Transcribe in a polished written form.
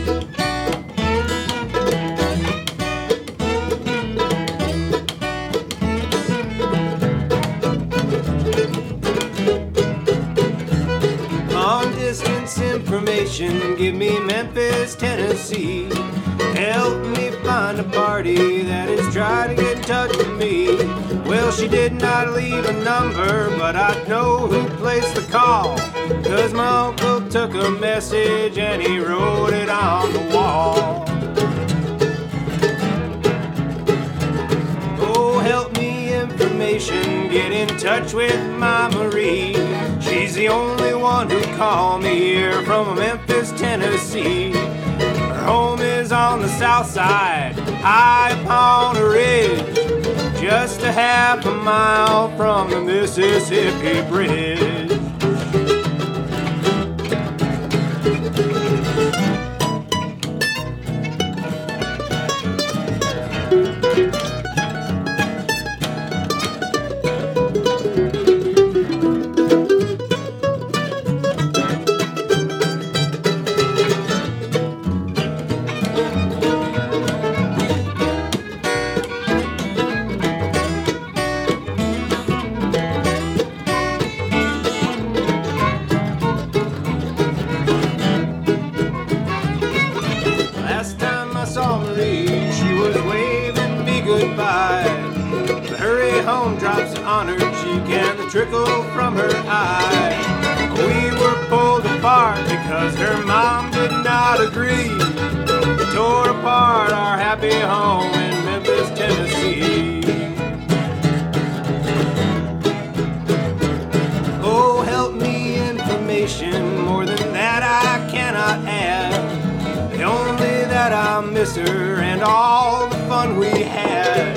Information, give me Memphis, Tennessee. Help me find a party that is trying to get in touch with me. Well, she did not leave a number, but I know who placed the call, 'cause my uncle took a message and he wrote it on the wall. Oh, help me information, get in touch with my Marie. She's the only one who called me here from Memphis, Tennessee. Her home is on the south side, high upon a ridge, just a half a mile from the Mississippi Bridge. She was waving me goodbye. The hurry home drops on her cheek and the trickle from her eye. We were pulled apart because her mom did not agree. We tore apart our happy home in Memphis, Tennessee. Oh, help me information, more than that I cannot add. Only that I miss her and all the fun we had.